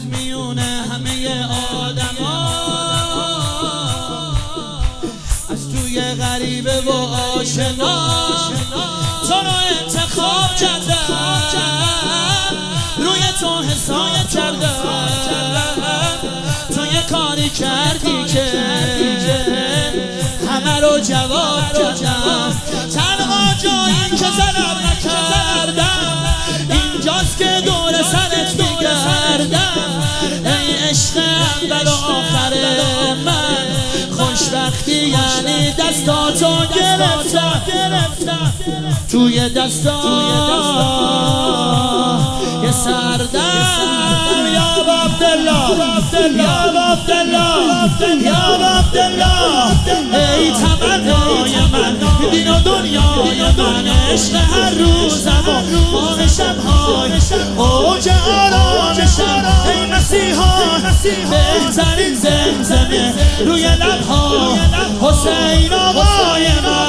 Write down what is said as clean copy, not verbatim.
میونه همه آدما از توی غریبه و آشنا تو رو انتخاب کردم، روی تو حساب کردم. تو یه کاری کردی که همه رو جواب کردم. تنها جایی که ظلم نکردم اینجاست که دور سرت میگردم. ای عشق اول و آخر من، خوشبختی یعنی دستاتو گرفتم توی دستا یه سردم. یا عبدالله یا عبدالله یا عبدالله، ای تمنای من، دین و دنیای من، عشق هر روزم و ماه شب‌های اوج آرامشم. ای مسیحا بهترین زمزمه روی لب‌ها، حسین آقای من.